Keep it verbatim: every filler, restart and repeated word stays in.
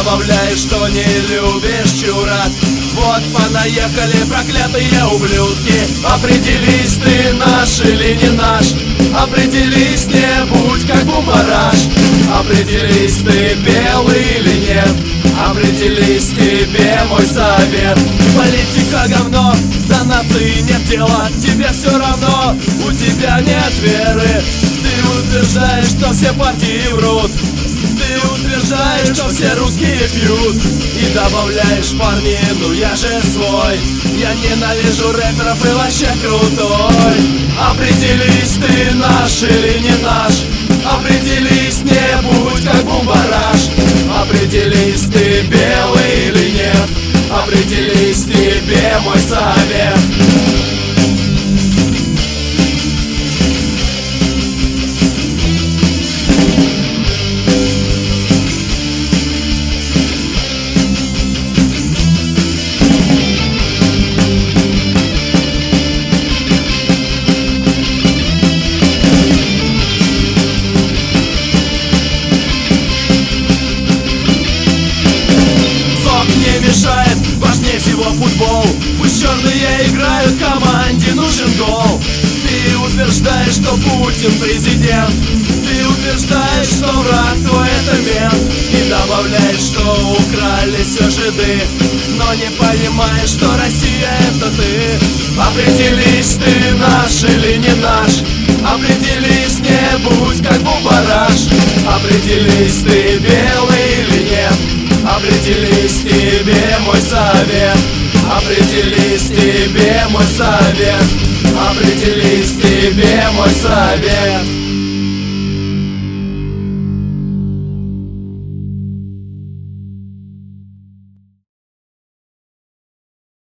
добавляешь, что не любишь чурак. Вот понаехали проклятые ублюдки. Определись, ты наш или не наш. Определись, не будь как бумбараш. Определись, ты белый или нет. Определись, тебе мой совет. Политика говно, до нации нет дела. Тебе все равно, у тебя нет веры. Ты утверждаешь, что все партии врут. Ты утверждаешь, что все русские пьют. И добавляешь, парни, ну я же свой. Я ненавижу рэперов и вообще крутой. Определись, ты наш или не наш. Определись, не будь как бумбараш. Определись, ты белый или нет. Определись, тебе мой совет. Важнее всего футбол. Пусть черные играют, команде нужен гол. Ты утверждаешь, что Путин президент. Ты утверждаешь, что враг твой это мент. И добавляешь, что украли все жиды. Но не понимаешь, что Россия это ты. Определись, ты наш или не наш. Определись, не будь как бумбараш. Определись, ты белый или нет. Определись, тебе мой совет. Определись, тебе мой совет. Определись, тебе мой совет.